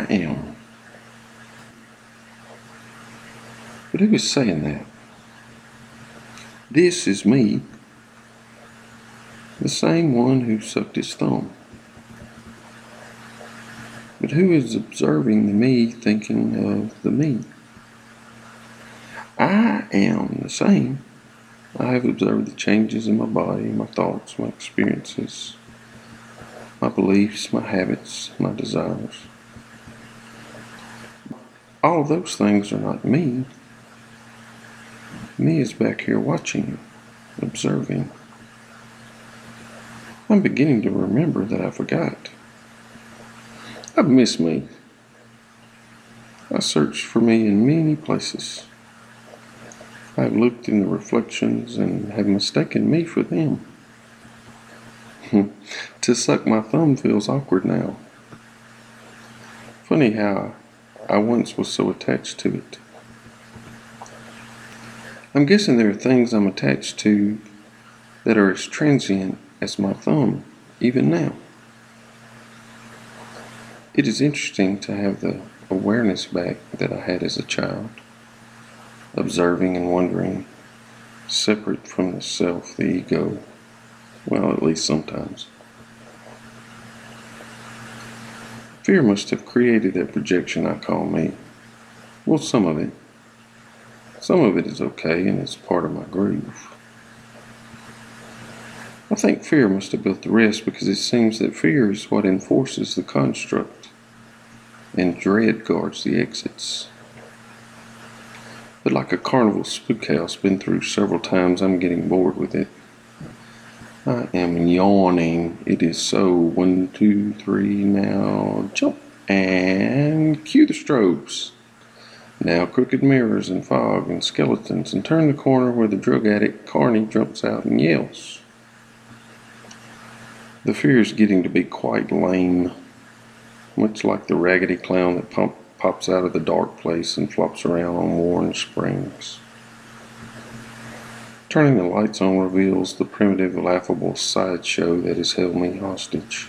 I am. But who is saying that? This is me, the same one who sucked his thumb. But who is observing the me thinking of the me? I am the same. I have observed the changes in my body, my thoughts, my experiences, my beliefs, my habits, my desires. All of those things are not me. Me is back here watching, observing. I'm beginning to remember that I forgot. I've missed me. I searched for me in many places. I've looked in the reflections and have mistaken me for them. To suck my thumb feels awkward now. Funny how I once was so attached to it. I'm guessing there are things I'm attached to that are as transient as my thumb, even now. It is interesting to have the awareness back that I had as a child, observing and wondering, separate from the self, the ego, well, at least sometimes. Fear must have created that projection I call me. Well, some of it. Some of it is okay and it's part of my groove. I think fear must have built the rest because it seems that fear is what enforces the construct and dread guards the exits. But like a carnival spook house been through several times, I'm getting bored with it. I am yawning. It is so. 1, 2, 3, now jump and cue the strobes. Now crooked mirrors and fog and skeletons, and turn the corner where the drug addict Carney jumps out and yells. The fear is getting to be quite lame, much like the raggedy clown that pops out of the dark place and flops around on worn springs. Turning the lights on reveals the primitive, laughable sideshow that has held me hostage.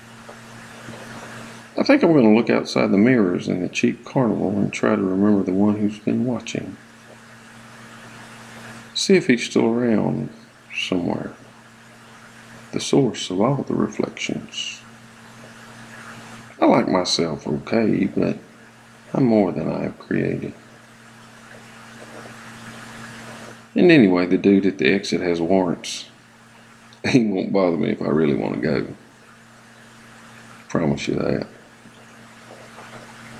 I think I'm going to look outside the mirrors in the cheap carnival and try to remember the one who's been watching. See if he's still around somewhere. The source of all the reflections. I like myself okay, but I'm more than I have created. And anyway, the dude at the exit has warrants. He won't bother me if I really want to go. Promise you that.